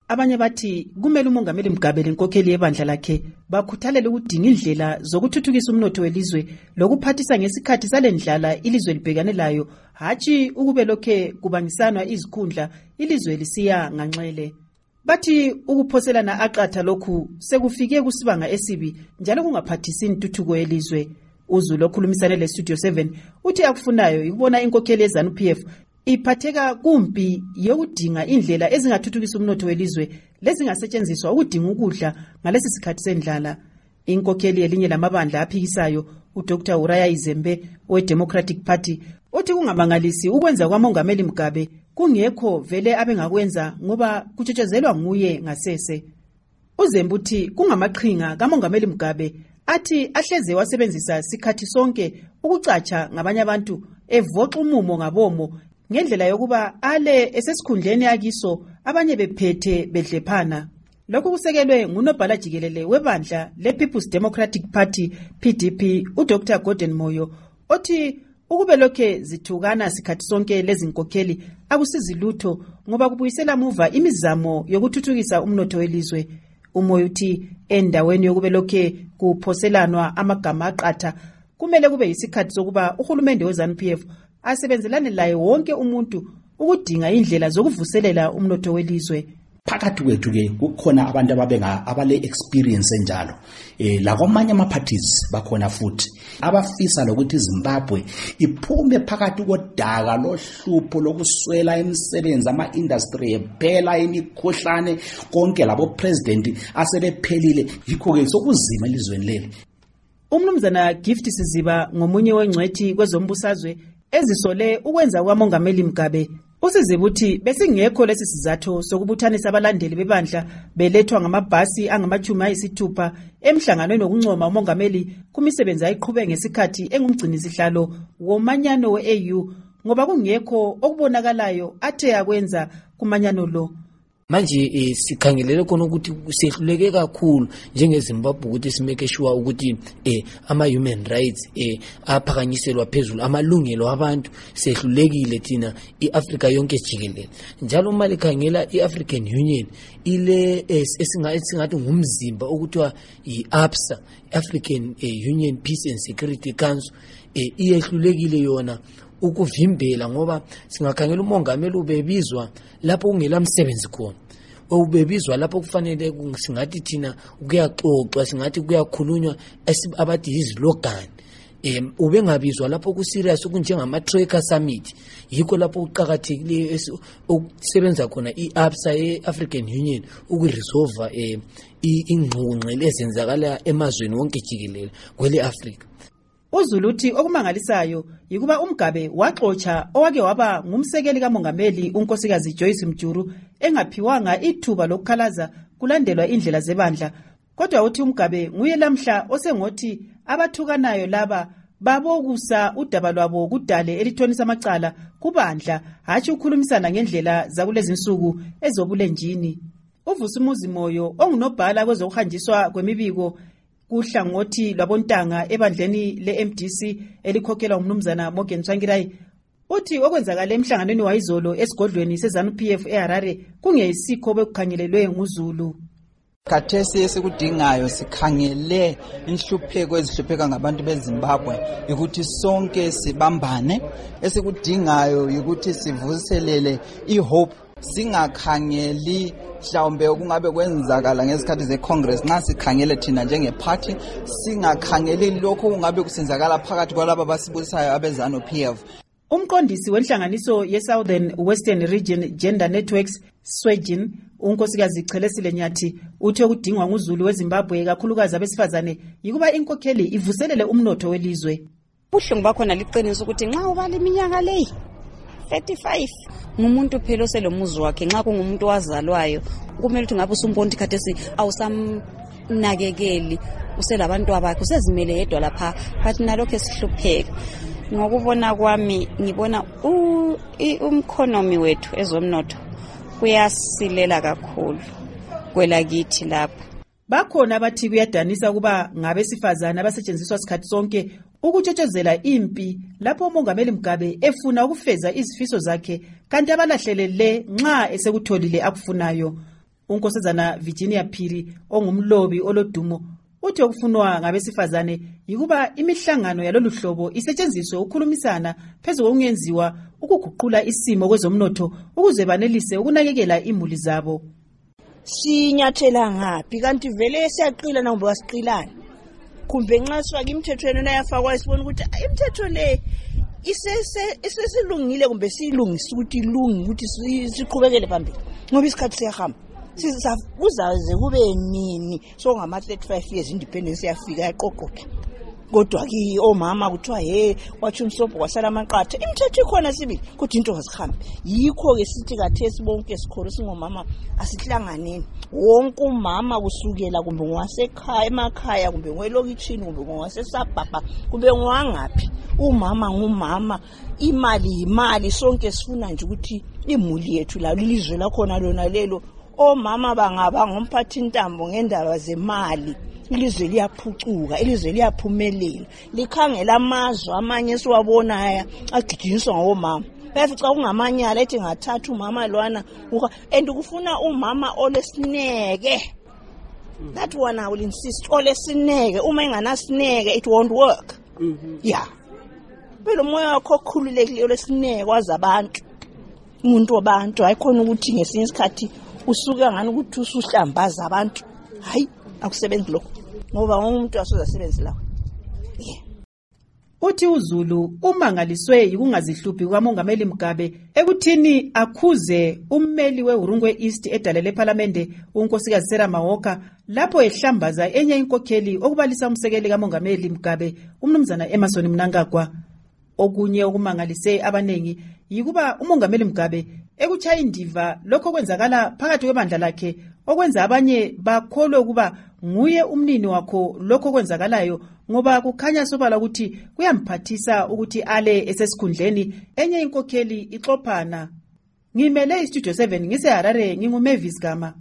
Abanye bathi kumele umongameli Mugabe lenkokheli yebandla lakhe bakhuthalela ukudinga indlela zokuthuthukisa umnotho welizwe lokuphathisa ngesikhathi salendlala ilizwe libhekane layo, hatshi ukube lokhe kubangisanwa izikhundla ilizwe lisiya nganxele. Bathi ukuphoselana aqatha lokhu sekufike kusibanga esibi njalo kungaphathisi intuthuko yelizwe. UZulu okhulumisana leStudio 7 uthi akufunayo ikubona inkokheli yeZANU-PF iphatheka kumpi yokudinga indlela ezingathuthukisa umnotho welizwe lezingasetshenziswa ukudinga ukudla ngalesi sikhathi sendlala. Inkokheli yelinye lamabandla aphikisayo uDr. Uriah Izembe we-Democratic Party uthi kungamangalisi ukwenza kwamongameli Mugabe kungekho vele abengakwenza ngoba kutshotshezelwa nguye ngasese. UZembe uthi kungamaqhinga kamongameli Mugabe athi ahleze wasebenzisa sikhathi sonke ukucatsha ngabanye abantu evoxa umumo ngabomo ngendlela yokuba ale esesikhundleni yakiso abanye bephethe bedlephana. Lokhu kusekelwe ngunobhala jikelele webandla le-People's Democratic Party PDP uDr. Gordon Moyo othi ukube lokhe zithukana sikhathi sonke lezi nkokheli akusizi lutho ngoba kubuyisela muva imizamo yokuthuthukisa umnotho welizwe. Umoyo uthi endaweni yokube lokhe kuphoselanwa amagama aqatha kumele kube yisikhathi sokuba uhulumende weZANU-PF asebenzelane laye wonke umuntu ukudinga indlela zokuvuselela umnotho welizwe. Phakathi kwethu ke kukhona abantu abale experience enjalo la kwamanye ama parties bakhona futhi abafisa lokuthi iZimbabwe iphume phakathi kodaka lohlupho lokuswela imisebenzi ama industry ephela imikhohlane konke labo president asebephelile yikho ke sokuzima elizweni leli. Umnumzana Gift Siziba ngomunye wengcwethi kwezombusazwe ezisole ukwenza kwamongameli Mugabe usizibuthi besingekho lesi sizathu sokubuthanisa abalandeli bebandla belethwa ngamabhasi angama-60 emhlanganweni wokuncoma umongameli kumisebenzi ayiqhube ngesikhathi engumgcinisihlalo womanyano we-AU ngoba kungekho okubonakalayo athe akwenza kumanyano lo. Manje sikhangelele khona ukuthi sehluleke kakhulu njengeZimbabwe ukuthi simeke sure ukuthi ama human rights aphakanyiselwa phezulu, amalungelo abantu sehlulekile thina iAfrika yonke jikelele. Njalo uma likhangela iAfrican Union ile esingathi ngumzimba okuthiwa iAPSA, African Union Peace and Security Council, iyehlulekile yona ukuvimbela ngoba singakhangela umongameli ubebizwa lapho kungela msebenzi khona, ubebizwa lapho kufanele singathi thina kuyaxoxwa, singathi kuyakhulunywa abathi izlogan, ubengabizwa lapho ku serious okunjengama tracker summit. Yikho lapho uqhakathekile ukusebenza khona iAPSA eAfrican Union ukuresolve ingxoxo lezenzakala emazweni wonke jikelele kwele Africa. UZulu uthi okumangalisayo yikuba uMugabe waxotsha owake waba ngumsekeli kamongameli unkosikazi Joyce Mjuru engaphiwanga ithuba lokukhalaza kulandelwa indlela zebandla. Kodwa uthi uMugabe nguye lamhla osengothi abathukanayo laba babokusa udaba lwabo kudale elithonisa amacala kubandla, hatshi ukhulumisana ngendlela zakulezi insuku ezobulenjini. UVusumuzi Moyo ongunobhala kwezokuhanjiswa kwemibiko kuhlangothi lwabontanga ebandleni le-MDC elikhokhelwa umnumzana Morgan Tsvangirai uthi okwenzakala emhlanganweni wayizolo esigodlweni seZANU-PF eHarare kungeyisikho bekukhangelelwe nguZulu. Khathesi esikudingayo sikhangele inhlupheko ezihlupheka ngabantu beZimbabwe ukuthi sonke sibambane. Esikudingayo ukuthi sivuselele ihope, singakhangeli mhlawumbe okungabe kwenzakala ngezikhathi zeCongress nxa sikhangele thina njengeparty, singakhangeli lokho kungabe kusenzakala phakathi kwalabo basibusayo abeZANU-PF. Umqondisi wenhlanganiso ye-Southern Western Region Gender Networks SWEGIN unkosikazi Chelesile Nyathi uthe ukudingwa nguZulu weZimbabwe kakhulukazi abesifazane yikuba inkokheli ivuselele umnotho welizwe. Ubuhlungu bakhona liqiniso ukuthi nxa ubala iminyaka leyi 35 ngumuntu phela oselomuzi wakhe, nxa kungumuntu wazalwayo kumele ukuthi ngabe usumbona ukuthi khathesi awusamnakekeli uselabantu abakhe usezimele yedwa lapha, but nalokho esihlupheka. Ngokubona kwami ngibona umkhonomi wethu ezomnotho kuyasilela kakhulu kwelakithi lapha. Bakhona abathi kuyadanisa kuba ngabesifazana abasetshenziswa sikhathi sonke ukutshotshozela impi lapho umongameli Mugabe efuna ukufeza izifiso zakhe kanti abalahlelele nxa esekutholile akufunayo. unkosazana Virginia Phiri ongumlobi olodumo uthi okufunwa ngabesifazane yikuba imihlangano yalolu hlobo isetshenziswe ukukhulumisana phezu kokungenziwa ukuguqula isimo kwezomnotho ukuze banelise ukunakekela imuli zabo. Sinyathela ngaphi kanti vele siyaqila na ngoba siqilana. Kumbe nxa sifaka imithethweni nayafakwa isibona ukuthi imithetho le isesilungile kumbe silungisa ukuthi ilungi ukuthi siqhubekele phambili. Ngoba isikhathi siyahamba. Kuzaze kube nini so ngama 35 years independence yafika yaqoqoqa. Kodwa ke omama kuthiwa wathi umsobho kwasala amaqatha imithetho ikhona sibili kodwa into azihambe. Yikho ke sithi kathesi bonke sikholo singomama asihlanganeni. Wonke umama kusukela kumbe ngwasekhaya emakhaya kumbe ngwelokitshini kumbe ngwasesabhaba kumbe ngwangaphi umama ngumama imali sonke sifuna nje ukuthi imuli yethu la ilizwe lakhona lona lelo omama bangaba ngomphathi intambo ngendaba zemali ilizwe liyaphucuka ilizwe liyaphumelela likhangela amazwe amanye siwabona haya agijinyiswa ngomama bayafica kungamanyala ethi ngathatha umama lwana and kufuna umama olesineke. That one I will insist olesineke uma enganasineke it won't work. Yeah phela umoya wakho okhululekile olesineke kwazi abantu umuntu wabantu ayikhona ukuthi ngesinye isikhathi usuka ngani ukuthi usuhlambaza abantu hayi akusebenzi lokho ngoba umuntu asoza asebenzi lawo. Uthi uZulu umangaliswe yikungazihluphi kwamongameli Mugabe ekuthini akhuze ummeli weHurungwe East edalele eParliament unkosikazi Sarah Mawoka lapho ehlambaza enye inkokheli okubalisa umsekeli kamongameli Mugabe umnumzana Emmerson Mnangagwa. Okunye okumangalise abanengi yikuba umongameli Mugabe ekuchaya indiva lokho kwenzakala phakathi kwebandla lakhe okwenza abanye bakholwe kuba nguye umnini wakho lokho kwenzakalayo ngoba kukhanya sobala ukuthi kuyamphathisa ukuthi ale esesikhundleni enye inkokheli ixophana. Ngimele iStudio 7 ngise Harare nginguMavis Gama.